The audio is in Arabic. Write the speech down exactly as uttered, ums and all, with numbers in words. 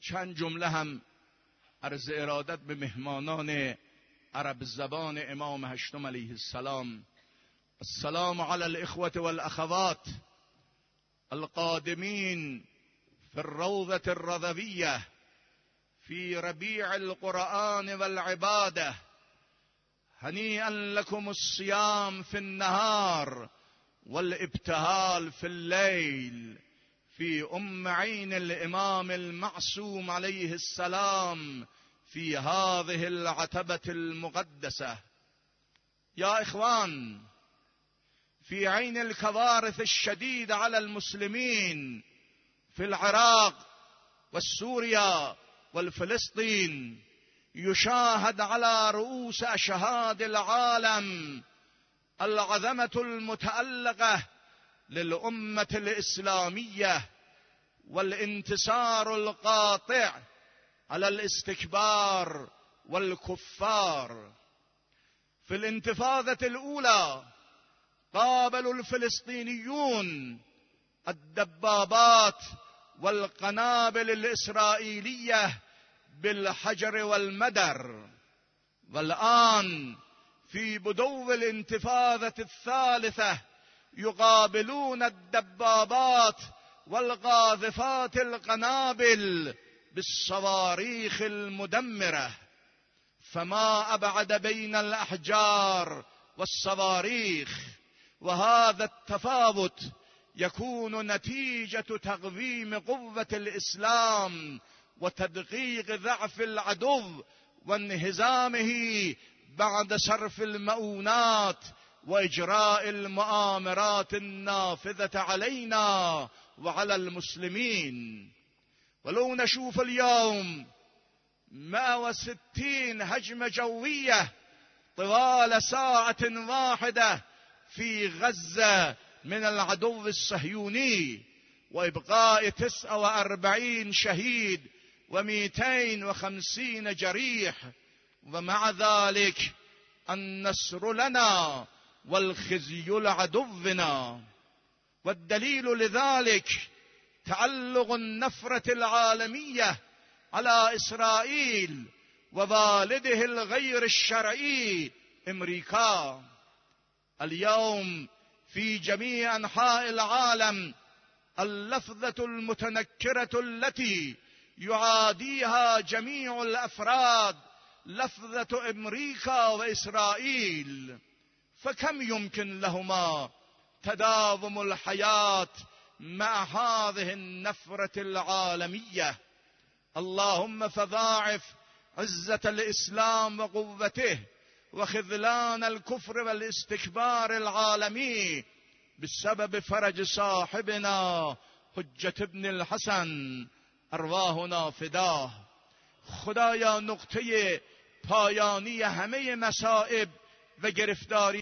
چند جمله هم عرض ارادت به مهمانان عرب زبان امام هشتم علیه السلام. السلام علی الاخوة والاخوات القادمین في الروضة الرضوية في ربيع القرآن والعبادة. هنيئا لكم الصيام في النهار والابتهال في الليل في أم عين الإمام المعصوم عليه السلام في هذه العتبة المقدسة. يا إخوان، في عين الكوارث الشديدة على المسلمين في العراق والسوريا والفلسطين، يشاهد على رؤوس أشهاد العالم العظمة المتألقة للأمة الإسلامية والانتصار القاطع على الاستكبار والكفار. في الانتفاضة الأولى قابلوا الفلسطينيون الدبابات والقنابل الإسرائيلية بالحجر والمدر، والآن في بدو الانتفاضة الثالثة يقابلون الدبابات والقاذفات القنابل بالصواريخ المدمرة. فما أبعد بين الأحجار والصواريخ، وهذا التفاوت يكون نتيجة تقويم قوة الإسلام وتدقيق ضعف العدو وانهزامه بعد صرف المؤونات وإجراء المؤامرات النافذة علينا وعلى المسلمين. ولو نشوف اليوم مئة وستين هجمة جوية طوال ساعة واحدة في غزة من العدو الصهيوني، وإبقاء تسعة وأربعين شهيد ومئتين وخمسين جريح، ومع ذلك النصر لنا والخزي لعدونا. والدليل لذلك تعلق النفرة العالمية على إسرائيل ووالده الغير الشرعي أمريكا. اليوم في جميع أنحاء العالم اللفظة المتنكرة التي يعاديها جميع الأفراد لفظة أمريكا وإسرائيل، فكم يمكن لهما تداوم الحياة مع هذه النفرة العالمية؟ اللهم فضاعف عزة الإسلام وقوته وخذلان الكفر والاستكبار العالمي بسبب فرج صاحبنا حجة ابن الحسن، ارواحنا فداه. خدایا نقطه پایانی همه مصائب و گرفتاری